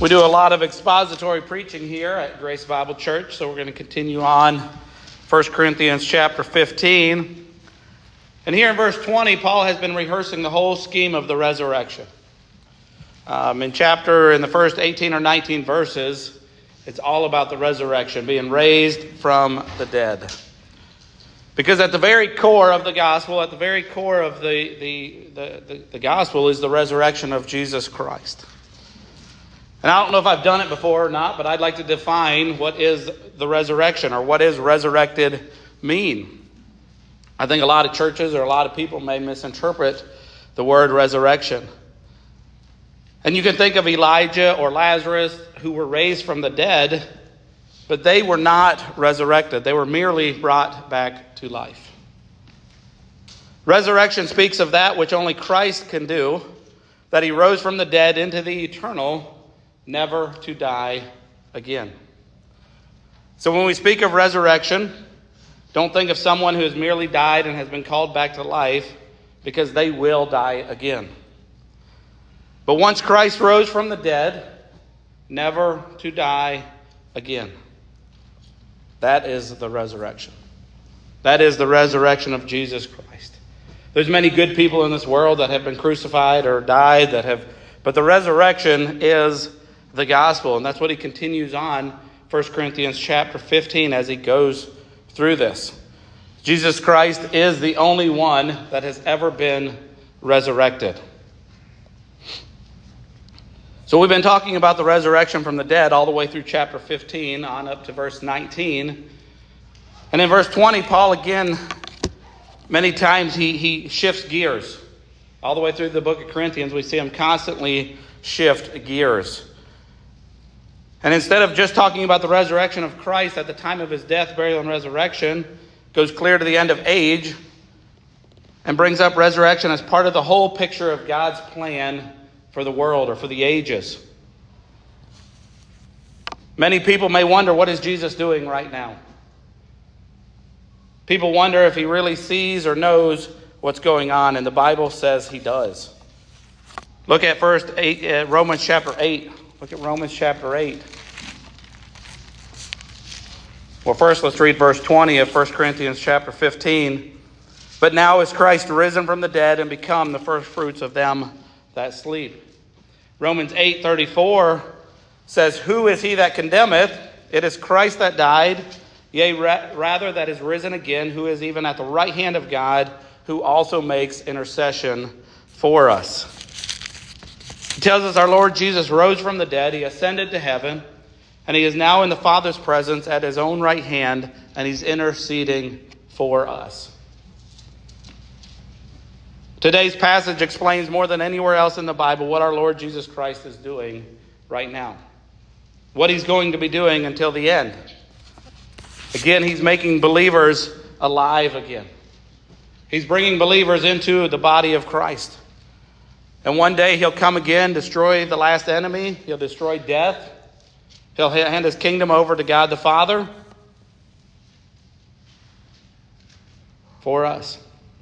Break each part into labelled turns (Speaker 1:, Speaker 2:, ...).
Speaker 1: We do a lot of expository preaching here at Grace Bible Church, so we're going to continue on 1 Corinthians chapter 15. And here in verse 20, Paul has been rehearsing the whole scheme of the resurrection. In the first 18 or 19 verses, it's all about the resurrection, being raised from the dead. Because at the very core of the gospel, at the very core of the gospel is the resurrection of Jesus Christ. And I don't know if I've done it before or not, but I'd like to define what is the resurrection, or what is resurrected mean. I think a lot of churches or a lot of people may misinterpret the word resurrection. And you can think of Elijah or Lazarus, who were raised from the dead, but they were not resurrected. They were merely brought back to life. Resurrection speaks of that which only Christ can do, that he rose from the dead into the eternal, never to die again. So when we speak of resurrection, don't think of someone who has merely died and has been called back to life, because they will die again. But once Christ rose from the dead, never to die again. That is the resurrection. That is the resurrection of Jesus Christ. There's many good people in this world that have been crucified or died but the resurrection is the gospel. And that's what he continues on 1 Corinthians chapter 15 as he goes through this. Jesus Christ is the only one that has ever been resurrected. So we've been talking about the resurrection from the dead all the way through chapter 15 on up to verse 19. And in verse 20, Paul again, many times he shifts gears. All the way through the book of Corinthians, we see him constantly shift gears. And instead of just talking about the resurrection of Christ at the time of his death, burial, and resurrection, goes clear to the end of age and brings up resurrection as part of the whole picture of God's plan for the world or for the ages. Many people may wonder, what is Jesus doing right now? People wonder if he really sees or knows what's going on, and the Bible says he does. Look at Romans chapter 8. Look at Romans chapter 8. Well, first let's read verse 20 of 1 Corinthians chapter 15. But now is Christ risen from the dead and become the first fruits of them that sleep. Romans 8:34 says, Who is he that condemneth? It is Christ that died, yea, rather that is risen again, who is even at the right hand of God, who also makes intercession for us. He tells us our Lord Jesus rose from the dead, he ascended to heaven, and he is now in the Father's presence at his own right hand, and he's interceding for us. Today's passage explains more than anywhere else in the Bible what our Lord Jesus Christ is doing right now. What he's going to be doing until the end. Again, he's making believers alive again. He's bringing believers into the body of Christ. And one day he'll come again, destroy the last enemy. He'll destroy death. He'll hand his kingdom over to God the Father for us.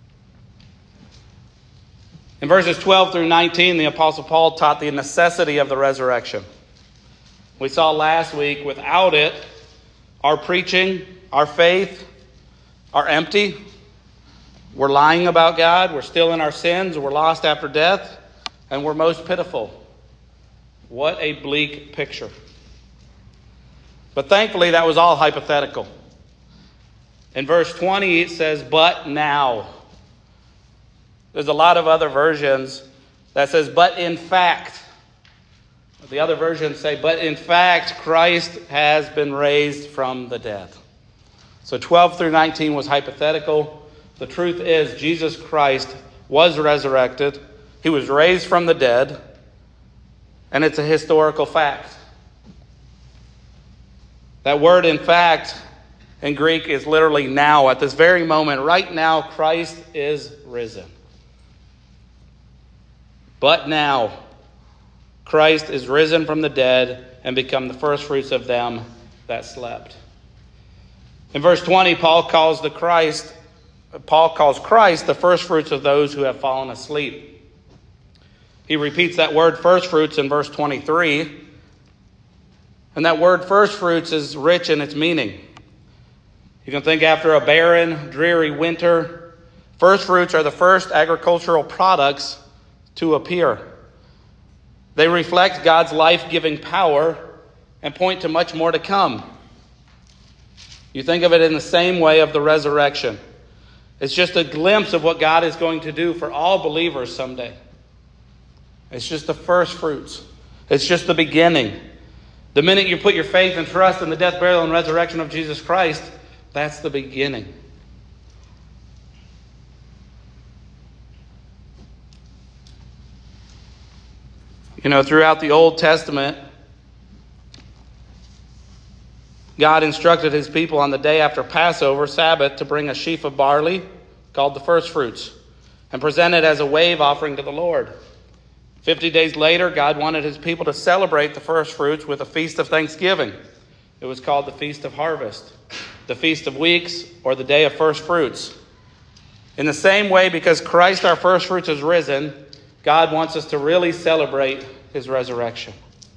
Speaker 1: In verses 12 through 19, the Apostle Paul taught the necessity of the resurrection. We saw last week, without it, our preaching, our faith are empty. We're lying about God. We're still in our sins. We're lost after death. And we're most pitiful. What a bleak picture. But thankfully, that was all hypothetical. In verse 20, it says, but now. There's a lot of other versions that says, but in fact. The other versions say, but in fact, Christ has been raised from the dead. So 12 through 19 was hypothetical. The truth is, Jesus Christ was resurrected. He was raised from the dead. And it's a historical fact. That word, in fact, in Greek is literally now. At this very moment, right now, Christ is risen. But now, Christ is risen from the dead and become the first fruits of them that slept. In verse 20, Paul calls Christ the first fruits of those who have fallen asleep. He repeats that word first fruits in verse 23. And that word first fruits is rich in its meaning. You can think after a barren, dreary winter, first fruits are the first agricultural products to appear. They reflect God's life-giving power and point to much more to come. You think of it in the same way of the resurrection. It's just a glimpse of what God is going to do for all believers someday. It's just the first fruits. It's just the beginning. The minute you put your faith and trust in the death, burial, and resurrection of Jesus Christ, that's the beginning. You know, throughout the Old Testament, God instructed his people on the day after Passover, Sabbath, to bring a sheaf of barley, called the first fruits, and present it as a wave offering to the Lord. 50 days later, God wanted his people to celebrate the first fruits with a feast of thanksgiving. It was called the Feast of Harvest, the Feast of Weeks, or the Day of First Fruits. In the same way, because Christ, our first fruits, has risen, God wants us to really celebrate his resurrection.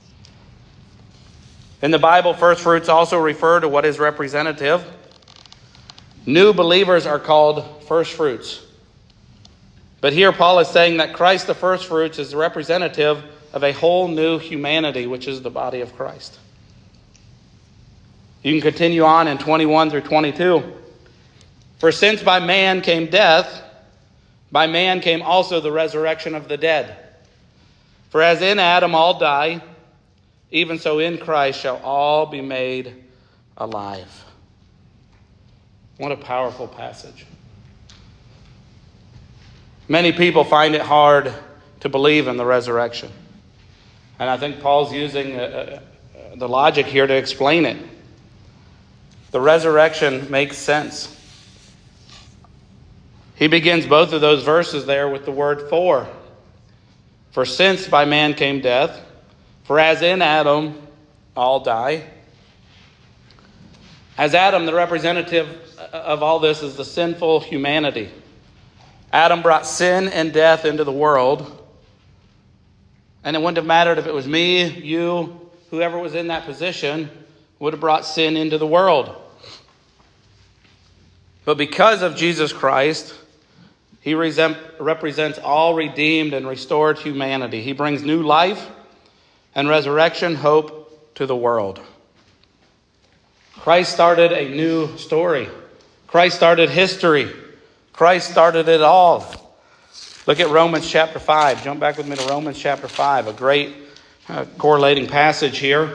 Speaker 1: In the Bible, first fruits also refer to what is representative. New believers are called first fruits. But here Paul is saying that Christ, the first fruits, is representative of a whole new humanity, which is the body of Christ. You can continue on in 21 through 22. For since by man came death, by man came also the resurrection of the dead. For as in Adam all die, even so in Christ shall all be made alive. What a powerful passage. Many people find it hard to believe in the resurrection. And I think Paul's using the logic here to explain it. The resurrection makes sense. He begins both of those verses there with the word for. For since by man came death, for as in Adam all die. As Adam, the representative of all this is the sinful humanity. Adam brought sin and death into the world. And it wouldn't have mattered if it was me, you, whoever was in that position, would have brought sin into the world. But because of Jesus Christ, he represents all redeemed and restored humanity. He brings new life and resurrection hope to the world. Christ started a new story. Christ started history. Christ started it all. Look at Romans chapter 5. Jump back with me to Romans chapter 5, a great correlating passage here.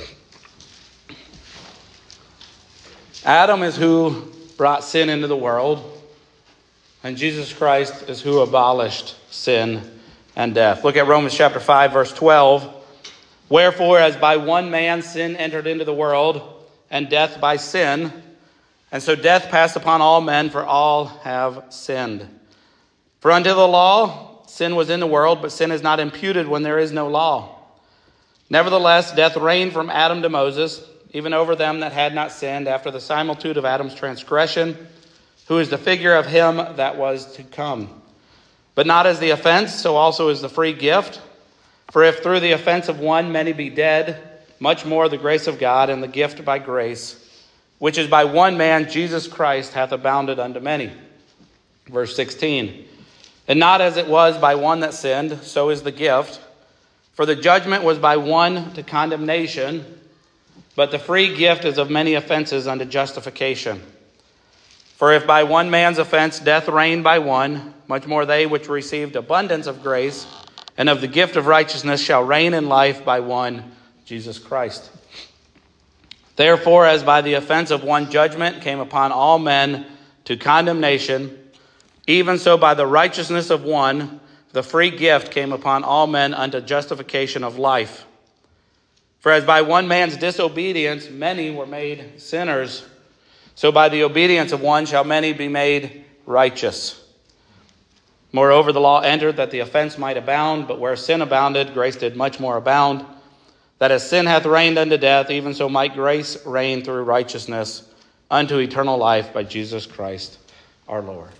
Speaker 1: Adam is who brought sin into the world, and Jesus Christ is who abolished sin and death. Look at Romans chapter 5, verse 12. Wherefore, as by one man sin entered into the world, and death by sin, and so death passed upon all men, for all have sinned. For unto the law sin was in the world, but sin is not imputed when there is no law. Nevertheless, death reigned from Adam to Moses, even over them that had not sinned, after the similitude of Adam's transgression, who is the figure of him that was to come. But not as the offense, so also is the free gift. For if through the offense of one many be dead, much more the grace of God and the gift by grace, which is by one man, Jesus Christ, hath abounded unto many. Verse 16. And not as it was by one that sinned, so is the gift. For the judgment was by one to condemnation, but the free gift is of many offenses unto justification. For if by one man's offense death reigned by one, much more they which received abundance of grace and of the gift of righteousness shall reign in life by one, Jesus Christ. Therefore, as by the offense of one judgment came upon all men to condemnation, even so by the righteousness of one, the free gift came upon all men unto justification of life. For as by one man's disobedience many were made sinners, so by the obedience of one shall many be made righteous. Moreover, the law entered that the offense might abound, but where sin abounded, grace did much more abound. That as sin hath reigned unto death, even so might grace reign through righteousness unto eternal life by Jesus Christ our Lord.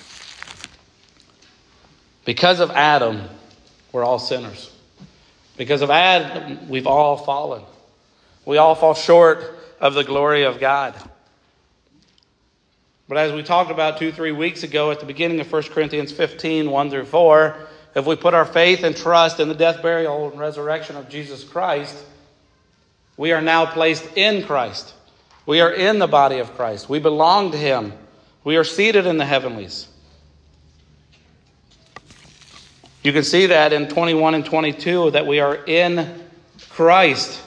Speaker 1: Because of Adam, we're all sinners. Because of Adam, we've all fallen. We all fall short of the glory of God. But as we talked about 2-3 weeks ago at the beginning of 1 Corinthians 15, 1 through 4, if we put our faith and trust in the death, burial, and resurrection of Jesus Christ, we are now placed in Christ. We are in the body of Christ. We belong to Him. We are seated in the heavenlies. You can see that in 21 and 22 that we are in Christ.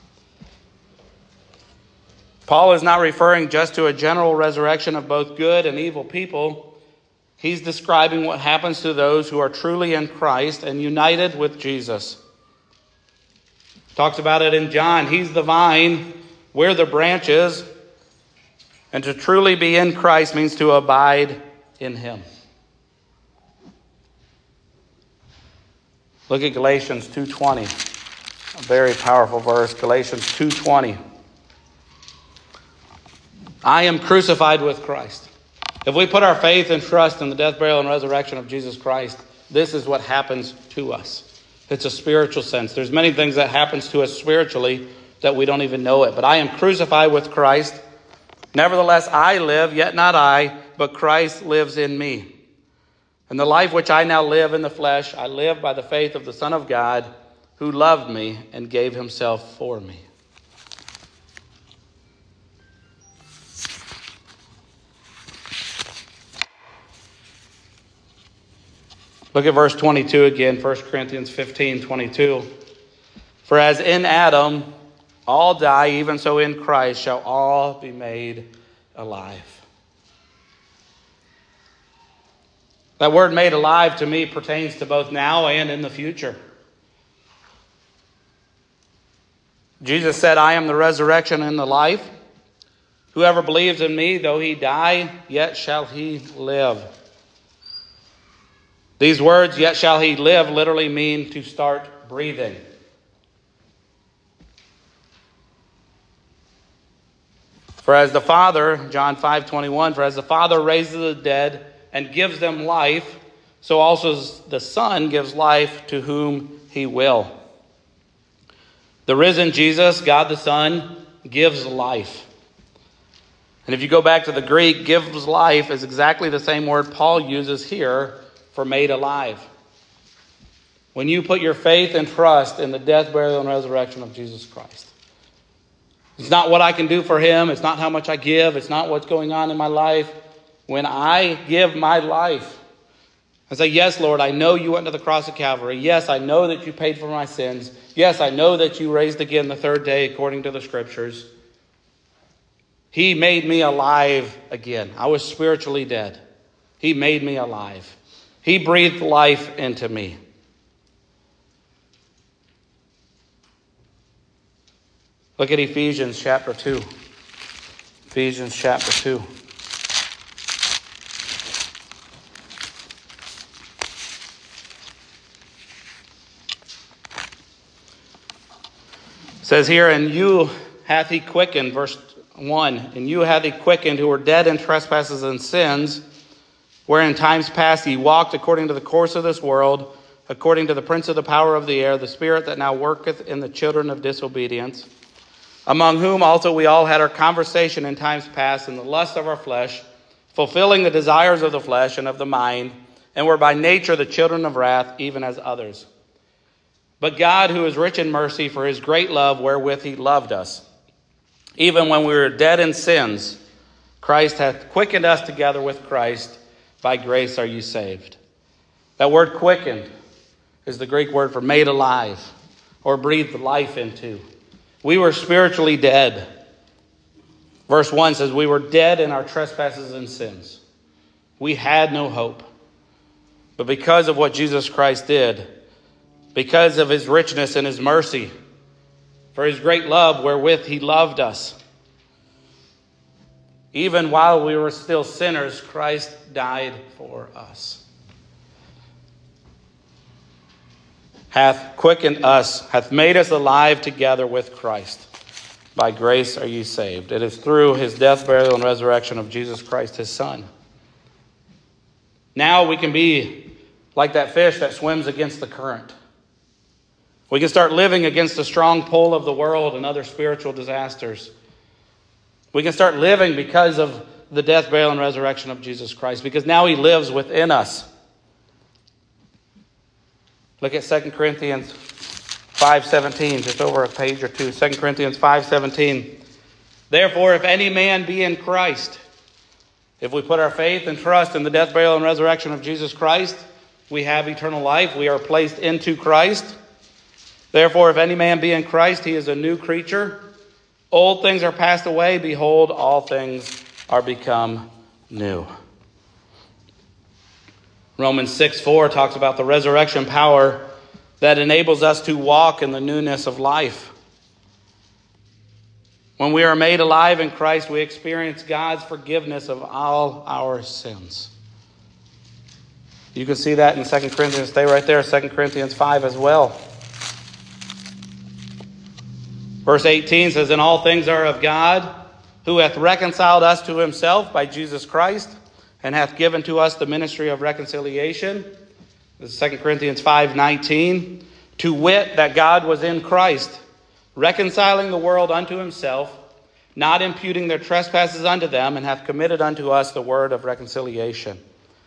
Speaker 1: Paul is not referring just to a general resurrection of both good and evil people. He's describing what happens to those who are truly in Christ and united with Jesus. Talks about it in John. He's the vine, we're the branches. And to truly be in Christ means to abide in Him. Look at Galatians 2:20. A very powerful verse, Galatians 2:20. I am crucified with Christ. If we put our faith and trust in the death, burial, and resurrection of Jesus Christ, this is what happens to us. It's a spiritual sense. There's many things that happens to us spiritually that we don't even know it. But I am crucified with Christ. Nevertheless, I live, yet not I, but Christ lives in me. And the life which I now live in the flesh, I live by the faith of the Son of God, who loved me and gave Himself for me. Look at verse 22 again, 1 Corinthians 15:22. For as in Adam all die, even so in Christ shall all be made alive. That word made alive to me pertains to both now and in the future. Jesus said, I am the resurrection and the life. Whoever believes in me, though he die, yet shall he live. These words, yet shall he live, literally mean to start breathing. For as the Father, John 5:21, for as the Father raises the dead and gives them life, so also the Son gives life to whom He will. The risen Jesus, God the Son, gives life. And if you go back to the Greek, gives life is exactly the same word Paul uses here for made alive. When you put your faith and trust in the death, burial, and resurrection of Jesus Christ. It's not what I can do for Him. It's not how much I give. It's not what's going on in my life. When I give my life, I say, yes, Lord, I know you went to the cross of Calvary. Yes, I know that you paid for my sins. Yes, I know that you raised again the third day according to the Scriptures. He made me alive again. I was spiritually dead. He made me alive. He breathed life into me. Look at Ephesians chapter 2. Ephesians chapter 2. It says here, and you hath He quickened, verse 1, and you hath He quickened who were dead in trespasses and sins, where in times past ye walked according to the course of this world, according to the prince of the power of the air, the spirit that now worketh in the children of disobedience, among whom also we all had our conversation in times past in the lust of our flesh, fulfilling the desires of the flesh and of the mind, and were by nature the children of wrath, even as others. But God, who is rich in mercy, for His great love wherewith He loved us, even when we were dead in sins, Christ hath quickened us together with Christ. By grace are you saved. That word quickened is the Greek word for made alive or breathed life into. We were spiritually dead. Verse 1 says we were dead in our trespasses and sins. We had no hope. But because of what Jesus Christ did, because of His richness and His mercy, for His great love wherewith He loved us, even while we were still sinners, Christ died for us. Hath quickened us, hath made us alive together with Christ. By grace are ye saved. It is through His death, burial, and resurrection of Jesus Christ, His Son. Now we can be like that fish that swims against the current. We can start living against the strong pull of the world and other spiritual disasters. We can start living because of the death, burial, and resurrection of Jesus Christ, because now he lives within us. Look at 2 Corinthians 5:17, just over a page or two. 2 Corinthians 5:17. Therefore, if any man be in Christ, if we put our faith and trust in the death, burial, and resurrection of Jesus Christ, we have eternal life. We are placed into Christ. Therefore, if any man be in Christ, he is a new creature. Old things are passed away. Behold, all things are become new. Romans 6:4 talks about the resurrection power that enables us to walk in the newness of life. When we are made alive in Christ, we experience God's forgiveness of all our sins. You can see that in 2 Corinthians. Stay right there, 2 Corinthians 5 as well. Verse 18 says, and all things are of God, who hath reconciled us to himself by Jesus Christ, and hath given to us the ministry of reconciliation. This is 2 Corinthians 5:19. To wit, that God was in Christ, reconciling the world unto himself, not imputing their trespasses unto them, and hath committed unto us the word of reconciliation.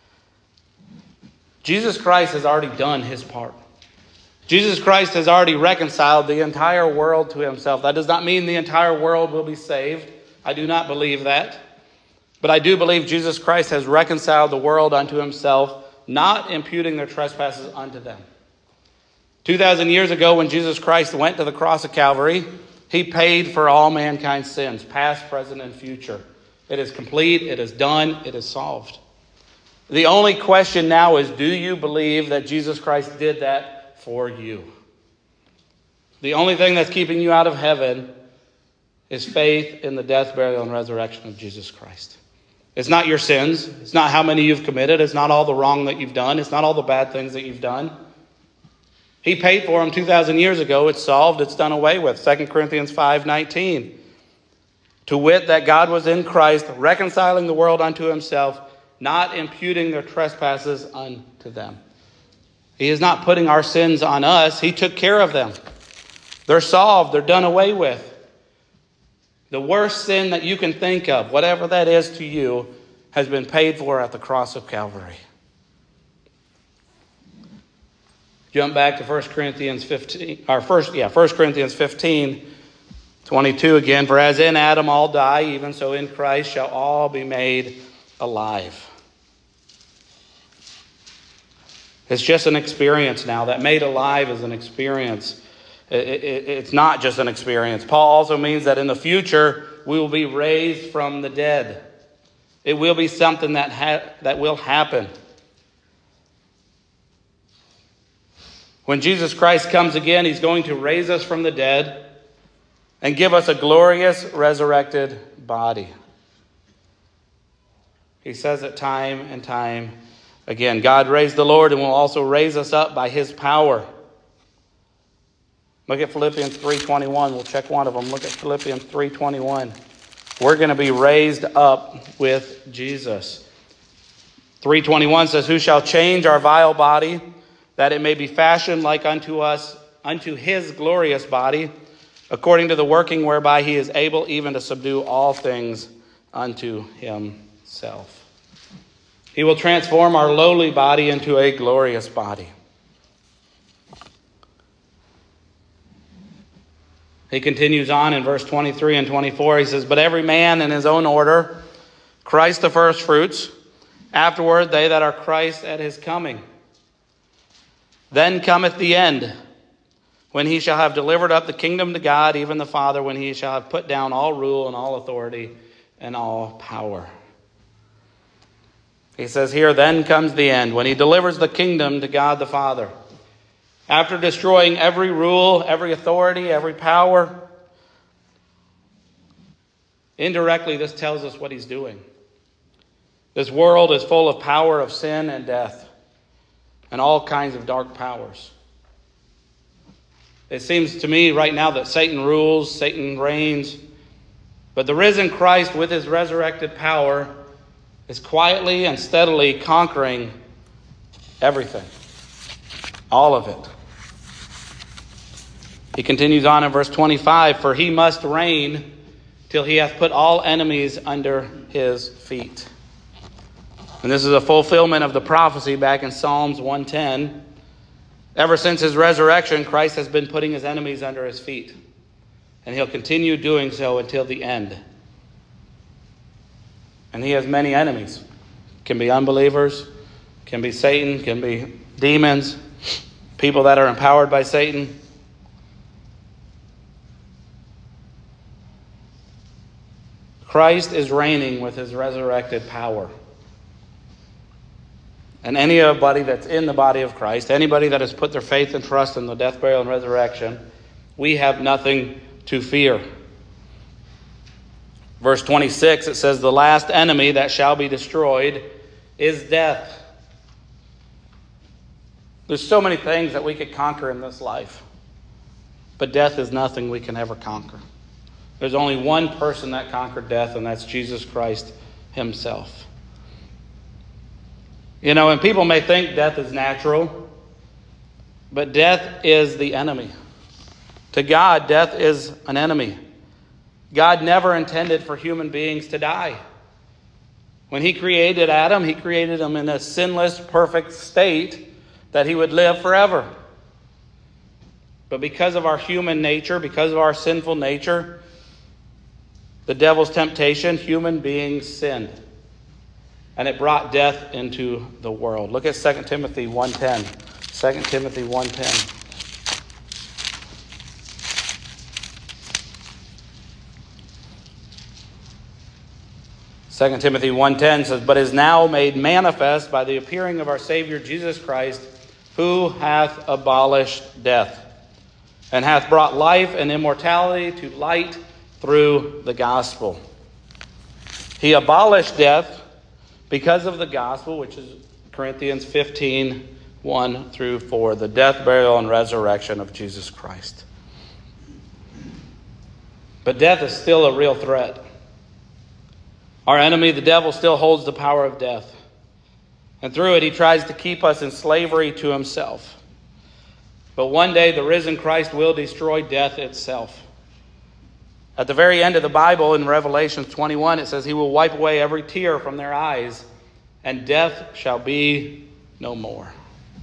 Speaker 1: Jesus Christ has already done his part. Jesus Christ has already reconciled the entire world to himself. That does not mean the entire world will be saved. I do not believe that. But I do believe Jesus Christ has reconciled the world unto himself, not imputing their trespasses unto them. 2,000 years ago, when Jesus Christ went to the cross of Calvary, he paid for all mankind's sins, past, present, and future. It is complete, it is done, it is solved. The only question now is, do you believe that Jesus Christ did that for you? The only thing that's keeping you out of heaven is faith in the death, burial, and resurrection of Jesus Christ. It's not your sins. It's not how many you've committed. It's not all the wrong that you've done. It's not all the bad things that you've done. He paid for them 2,000 years ago. It's solved. It's done away with. 2 Corinthians 5:19. To wit, that God was in Christ, reconciling the world unto himself, not imputing their trespasses unto them. He is not putting our sins on us. He took care of them. They're solved. They're done away with. The worst sin that you can think of, whatever that is to you, has been paid for at the cross of Calvary. Jump back to 1 Corinthians 15:22 again. For as in Adam all die, even so in Christ shall all be made alive. It's just an experience now. That made alive is an experience. It's not just an experience. Paul also means that in the future we will be raised from the dead. It will be something that will happen. When Jesus Christ comes again, he's going to raise us from the dead and give us a glorious resurrected body. He says it time and time again. God raised the Lord and will also raise us up by his power. Look at Philippians 3:21. We'll check one of them. Look at Philippians 3:21. We're going to be raised up with Jesus. 3:21 says, who shall change our vile body, that it may be fashioned like unto us, unto his glorious body, according to the working whereby he is able even to subdue all things unto himself. He will transform our lowly body into a glorious body. He continues on in verse 23 and 24. He says, but every man in his own order, Christ the first fruits, afterward they that are Christ at his coming. Then cometh the end, when he shall have delivered up the kingdom to God, even the Father, when he shall have put down all rule and all authority and all power. He says here, then comes the end, when he delivers the kingdom to God the Father. After destroying every rule, every authority, every power, indirectly this tells us what he's doing. This world is full of power of sin and death and all kinds of dark powers. It seems to me right now that Satan rules, Satan reigns, but the risen Christ with his resurrected power is quietly and steadily conquering everything. All of it. He continues on in verse 25, for he must reign till he hath put all enemies under his feet. And this is a fulfillment of the prophecy back in Psalms 110. Ever since his resurrection, Christ has been putting his enemies under his feet. And he'll continue doing so until the end. And he has many enemies. Can be unbelievers, can be Satan, can be demons, people that are empowered by Satan. Christ is reigning with his resurrected power. And anybody that's in the body of Christ, anybody that has put their faith and trust in the death, burial, and resurrection, we have nothing to fear. Verse 26, it says, the last enemy that shall be destroyed is death. There's so many things that we could conquer in this life. But death is nothing we can ever conquer. There's only one person that conquered death, and that's Jesus Christ himself. You know, and people may think death is natural, but death is the enemy. To God, death is an enemy. God never intended for human beings to die. When he created Adam, he created him in a sinless, perfect state that he would live forever. But because of our human nature, because of our sinful nature, the devil's temptation, human beings sinned. And it brought death into the world. Look at 2 Timothy 1:10. 2 Timothy 1:10. Second Timothy 1:10 says, but is now made manifest by the appearing of our Savior Jesus Christ, who hath abolished death, and hath brought life and immortality to light through the gospel. He abolished death because of the gospel, which is Corinthians 15:1-4, the death, burial, and resurrection of Jesus Christ. But death is still a real threat. Our enemy, the devil, still holds the power of death. And through it, he tries to keep us in slavery to himself. But one day, the risen Christ will destroy death itself. At the very end of the Bible, in Revelation 21, it says, he will wipe away every tear from their eyes, and death shall be no more.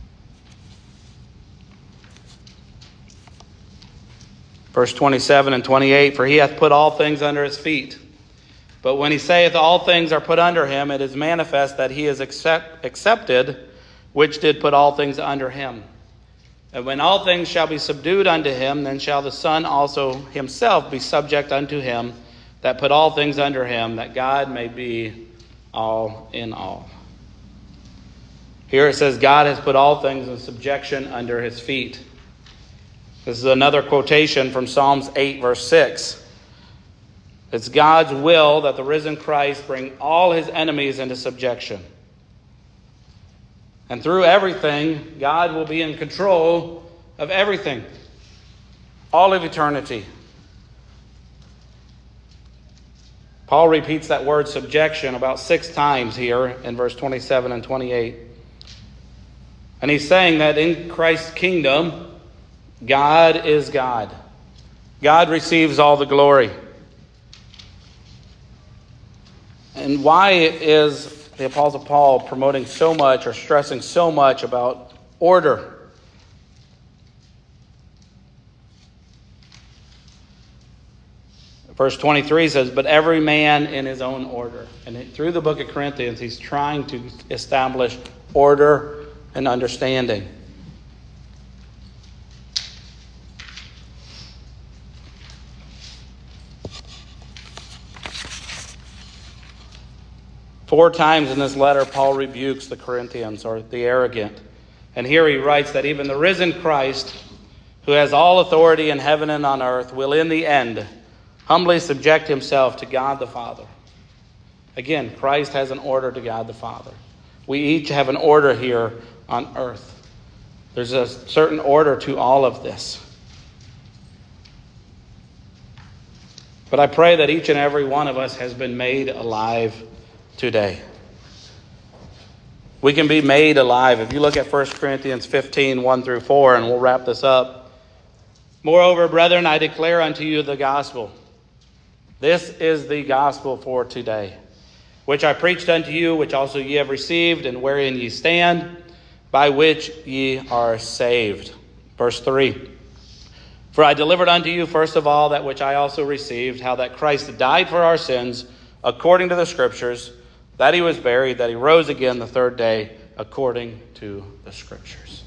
Speaker 1: Verse 27 and 28, for he hath put all things under his feet. But when he saith all things are put under him, it is manifest that he is accepted, which did put all things under him. And when all things shall be subdued unto him, then shall the Son also himself be subject unto him that put all things under him, that God may be all in all. Here it says God has put all things in subjection under his feet. This is another quotation from Psalms 8, verse 6. It's God's will that the risen Christ bring all his enemies into subjection. And through everything, God will be in control of everything. All of eternity. Paul repeats that word subjection about 6 times here in verse 27 and 28. And he's saying that in Christ's kingdom, God is God. God receives all the glory. And why is the Apostle Paul promoting so much or stressing so much about order? Verse 23 says, but every man in his own order. And through the book of Corinthians, he's trying to establish order and understanding. Four times in this letter, Paul rebukes the Corinthians, or the arrogant. And here he writes that even the risen Christ, who has all authority in heaven and on earth, will in the end humbly subject himself to God the Father. Again, Christ has an order to God the Father. We each have an order here on earth. There's a certain order to all of this. But I pray that each and every one of us has been made alive today. We can be made alive. If you look at 1 Corinthians 15, 1-4, and we'll wrap this up. Moreover, brethren, I declare unto you the gospel. This is the gospel for today, which I preached unto you, which also ye have received, and wherein ye stand, by which ye are saved. Verse 3. For I delivered unto you first of all that which I also received, how that Christ died for our sins, according to the Scriptures, that he was buried, that he rose again the third day, according to the Scriptures.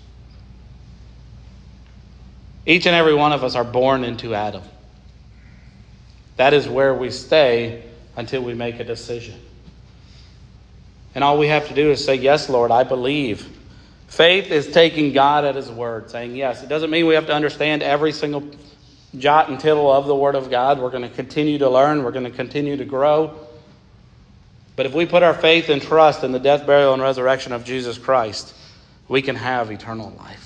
Speaker 1: Each and every one of us are born into Adam. That is where we stay until we make a decision. And all we have to do is say, yes, Lord, I believe. Faith is taking God at his word, saying yes. It doesn't mean we have to understand every single jot and tittle of the Word of God. We're going to continue to learn. We're going to continue to grow. But if we put our faith and trust in the death, burial, and resurrection of Jesus Christ, we can have eternal life.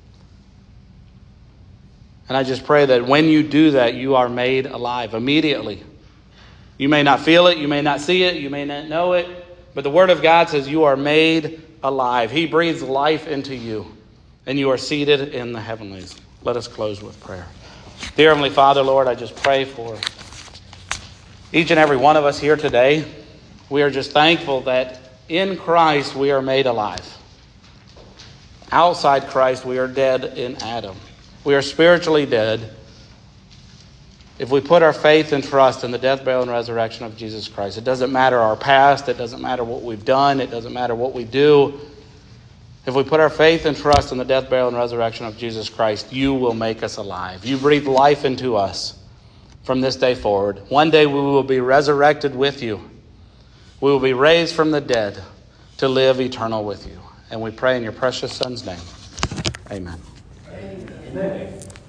Speaker 1: And I just pray that when you do that, you are made alive immediately. You may not feel it, you may not see it, you may not know it, but the Word of God says you are made alive. He breathes life into you, and you are seated in the heavenlies. Let us close with prayer. Dear Heavenly Father, Lord, I just pray for each and every one of us here today. We are just thankful that in Christ we are made alive. Outside Christ we are dead in Adam. We are spiritually dead if we put our faith and trust in the death, burial, and resurrection of Jesus Christ. It doesn't matter our past. It doesn't matter what we've done. It doesn't matter what we do. If we put our faith and trust in the death, burial, and resurrection of Jesus Christ, you will make us alive. You breathe life into us from this day forward. One day we will be resurrected with you. We will be raised from the dead to live eternal with you. And we pray in your precious Son's name. Amen.
Speaker 2: Amen.